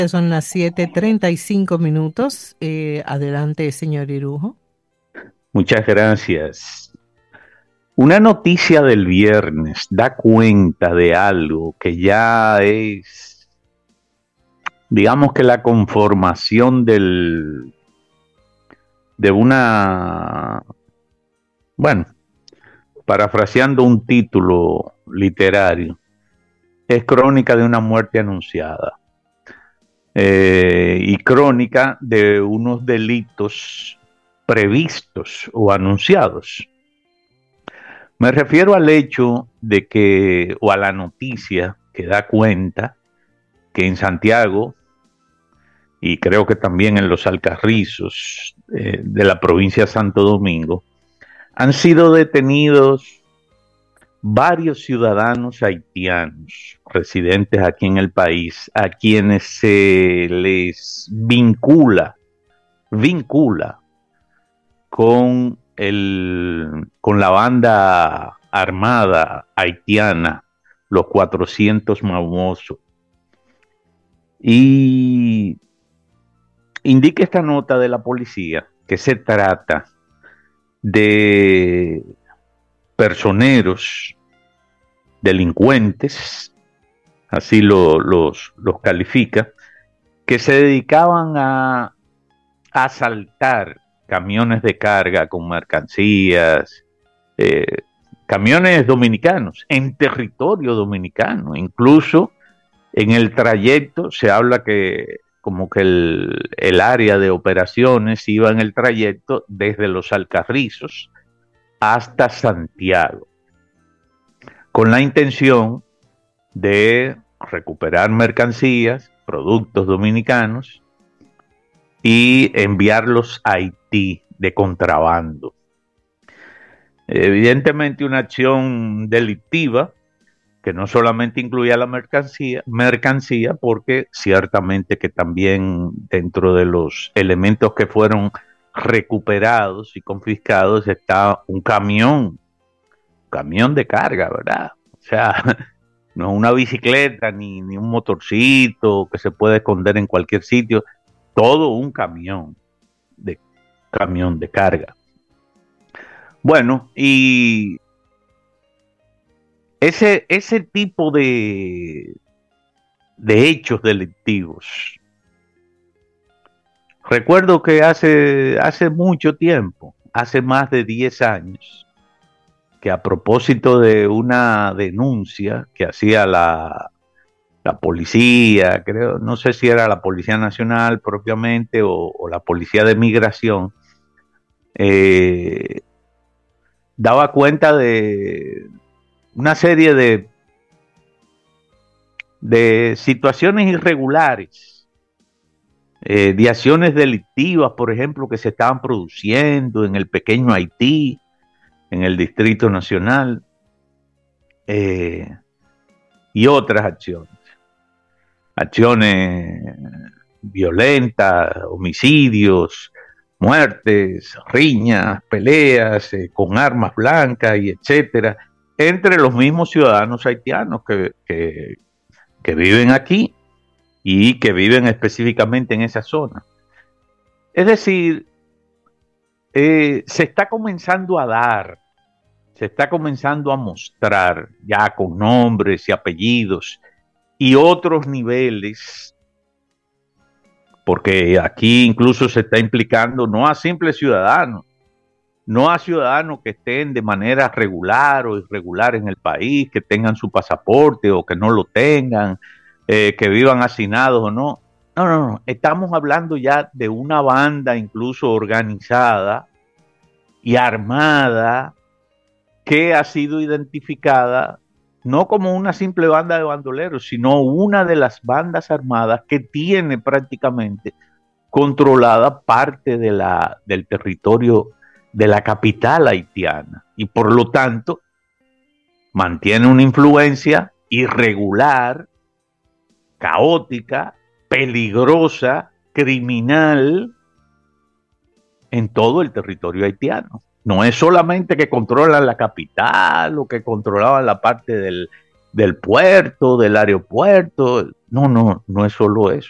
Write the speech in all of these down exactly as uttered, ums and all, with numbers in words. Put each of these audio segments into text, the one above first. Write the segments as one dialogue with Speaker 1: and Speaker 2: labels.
Speaker 1: Son las siete treinta y cinco minutos. Eh, adelante, señor Irujo.
Speaker 2: Muchas gracias. Una noticia del viernes da cuenta de algo que ya es, digamos que la conformación del, de una, bueno, parafraseando un título literario, es crónica de una muerte anunciada eh, y crónica de unos delitos previstos o anunciados. Me refiero al hecho de que, o a la noticia que da cuenta que en Santiago, y creo que también en los Alcarrizos eh, de la provincia de Santo Domingo, han sido detenidos varios ciudadanos haitianos residentes aquí en el país, a quienes se les vincula, vincula con el, con la banda armada haitiana, los cuatrocientos Maumoso. Y indica esta nota de la policía que se trata de personeros, delincuentes, así lo, los, los califica, que se dedicaban a, a asaltar camiones de carga con mercancías, eh, camiones dominicanos en territorio dominicano. Incluso en el trayecto se habla que como que el, el área de operaciones iba en el trayecto desde los Alcarrizos hasta Santiago, con la intención de recuperar mercancías, productos dominicanos y enviarlos a Haití de contrabando. Evidentemente una acción delictiva que no solamente incluía la mercancía, mercancía, porque ciertamente que también dentro de los elementos que fueron recuperados y confiscados está un camión, camión de carga, ¿verdad? O sea, no es una bicicleta ni, ni un motorcito que se puede esconder en cualquier sitio, todo un camión de camión de carga. Bueno, y ese, ese tipo de, de hechos delictivos, recuerdo que hace, hace mucho tiempo, hace más de diez años, que a propósito de una denuncia que hacía la, la policía, creo, no sé si era la Policía Nacional propiamente o, o la Policía de Migración, eh, daba cuenta de una serie de, de situaciones irregulares, eh, de acciones delictivas, por ejemplo, que se estaban produciendo en el pequeño Haití, en el Distrito Nacional, eh, y otras acciones. Acciones violentas, homicidios, muertes, riñas, peleas eh, con armas blancas y etcétera, entre los mismos ciudadanos haitianos que, que, que viven aquí y que viven específicamente en esa zona. Es decir, eh, se está comenzando a dar, se está comenzando a mostrar ya con nombres y apellidos y otros niveles, porque aquí incluso se está implicando no a simples ciudadanos, no a ciudadanos que estén de manera regular o irregular en el país, que tengan su pasaporte o que no lo tengan, eh, que vivan hacinados o no. No, no, no. Estamos hablando ya de una banda incluso organizada y armada que ha sido identificada no como una simple banda de bandoleros, sino una de las bandas armadas que tiene prácticamente controlada parte de la, del territorio de la capital haitiana y por lo tanto mantiene una influencia irregular, caótica, peligrosa, criminal en todo el territorio haitiano. No es solamente que controlan la capital o que controlaban la parte del, del puerto, del aeropuerto. No, no, no es solo eso.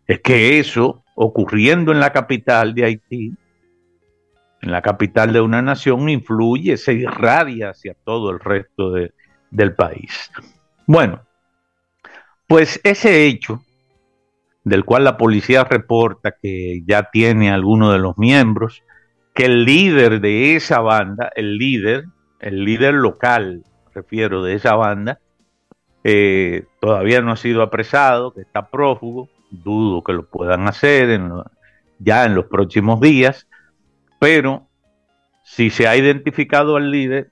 Speaker 2: es que eso, ocurriendo en la capital de Haití, en la capital de una nación, influye, se irradia hacia todo el resto de, del país. Bueno, pues ese hecho, del cual la policía reporta que ya tiene a algunos de los miembros, que el líder de esa banda, el líder, el líder local, refiero, de esa banda, eh, todavía no ha sido apresado, que está prófugo, dudo que lo puedan hacer en lo, ya en los próximos días, pero si se ha identificado al líder,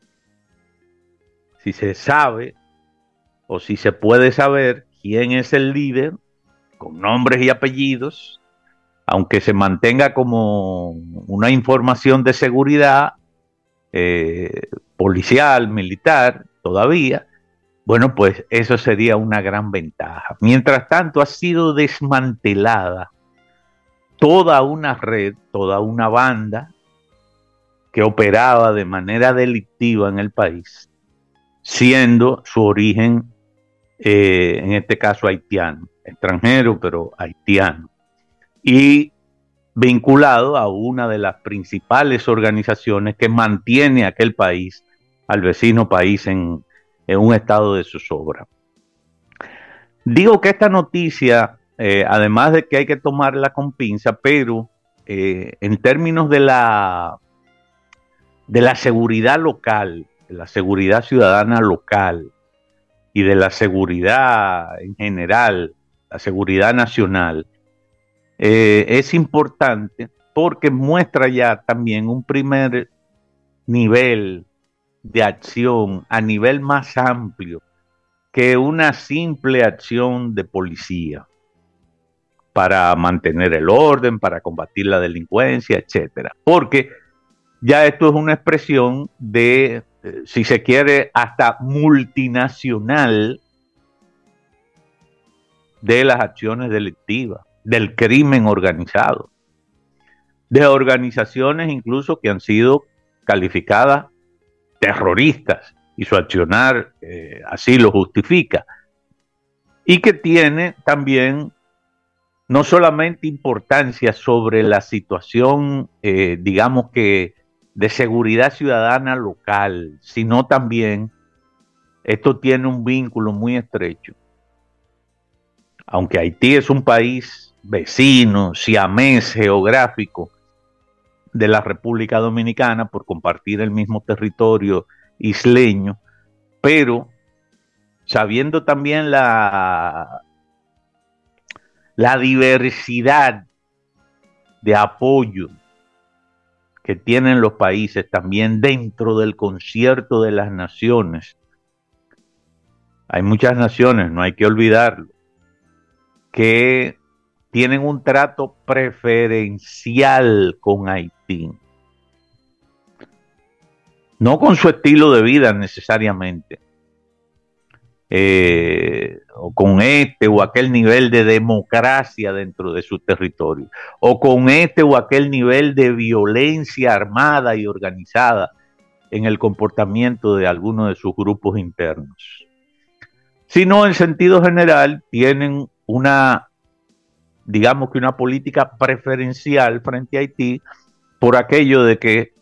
Speaker 2: si se sabe o si se puede saber quién es el líder, con nombres y apellidos, aunque se mantenga como una información de seguridad eh, policial, militar, todavía, bueno, pues eso sería una gran ventaja. Mientras tanto, ha sido desmantelada toda una red, toda una banda que operaba de manera delictiva en el país, siendo su origen, eh, en este caso, haitiano, extranjero, pero haitiano, y vinculado a una de las principales organizaciones que mantiene a aquel país, al vecino país, en, en un estado de zozobra. Digo que esta noticia, eh, además de que hay que tomarla con pinza, pero eh, en términos de la, de la seguridad local, de la seguridad ciudadana local y de la seguridad en general, la seguridad nacional, eh, es importante porque muestra ya también un primer nivel de acción a nivel más amplio que una simple acción de policía para mantener el orden, para combatir la delincuencia, etcétera. Porque ya esto es una expresión de, eh, si se quiere, hasta multinacional de las acciones delictivas, del crimen organizado, de organizaciones incluso que han sido calificadas terroristas y su accionar eh, así lo justifica, y que tiene también no solamente importancia sobre la situación, eh, digamos que de seguridad ciudadana local, sino también esto tiene un vínculo muy estrecho. Aunque Haití es un país vecino, siamés geográfico de la República Dominicana por compartir el mismo territorio isleño, pero sabiendo también la, la diversidad de apoyo que tienen los países también dentro del concierto de las naciones. Hay muchas naciones, no hay que olvidarlo, que tienen un trato preferencial con Haití. No con su estilo de vida necesariamente, eh, o con este o aquel nivel de democracia dentro de su territorio, o con este o aquel nivel de violencia armada y organizada en el comportamiento de algunos de sus grupos internos, sino en sentido general tienen una, digamos que una política preferencial frente a Haití por aquello de que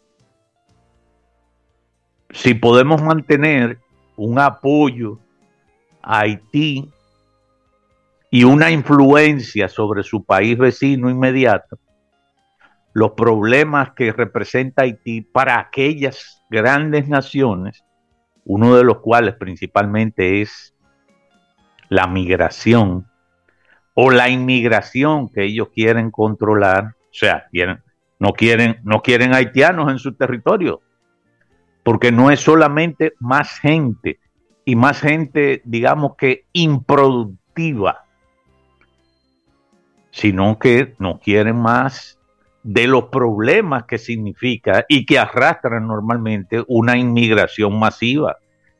Speaker 2: si podemos mantener un apoyo a Haití y una influencia sobre su país vecino inmediato, los problemas que representa Haití para aquellas grandes naciones, uno de los cuales principalmente es la migración o la inmigración que ellos quieren controlar, o sea, quieren, no quieren, no quieren haitianos en su territorio, porque no es solamente más gente, y más gente, digamos que improductiva, sino que no quieren más de los problemas que significa y que arrastran normalmente una inmigración masiva.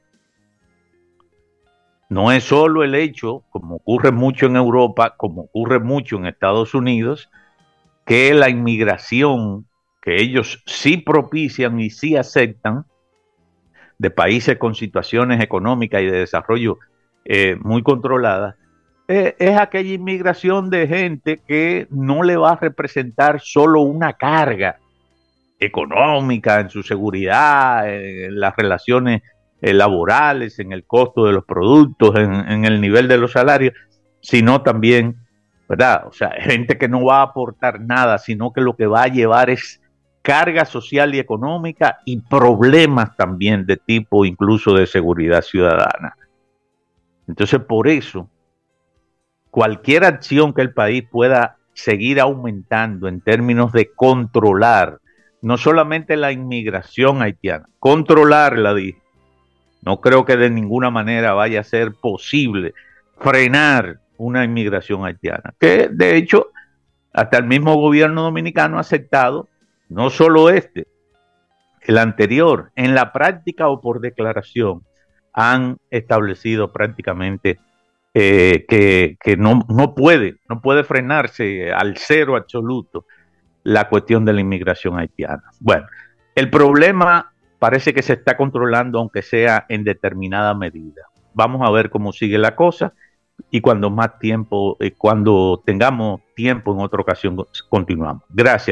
Speaker 2: No es solo el hecho, como ocurre mucho en Europa, como ocurre mucho en Estados Unidos, que la inmigración que ellos sí propician y sí aceptan de países con situaciones económicas y de desarrollo eh, muy controladas, eh, es aquella inmigración de gente que no le va a representar solo una carga económica, en su seguridad, en las relaciones eh, laborales, en el costo de los productos, en, en el nivel de los salarios, sino también, ¿verdad? O sea, gente que no va a aportar nada, sino que lo que va a llevar es carga social y económica y problemas también de tipo incluso de seguridad ciudadana. Entonces, por eso, cualquier acción que el país pueda seguir aumentando en términos de controlar no solamente la inmigración haitiana, controlarla, dije, no creo que de ninguna manera vaya a ser posible frenar una inmigración haitiana, que de hecho hasta el mismo gobierno dominicano ha aceptado, no solo este, el anterior, en la práctica o por declaración, han establecido prácticamente eh, que, que no, no puede, no puede frenarse al cero absoluto la cuestión de la inmigración haitiana. Bueno, el problema parece que se está controlando, aunque sea en determinada medida. Vamos a ver cómo sigue la cosa y cuando más tiempo, eh, cuando tengamos tiempo en otra ocasión, continuamos. Gracias.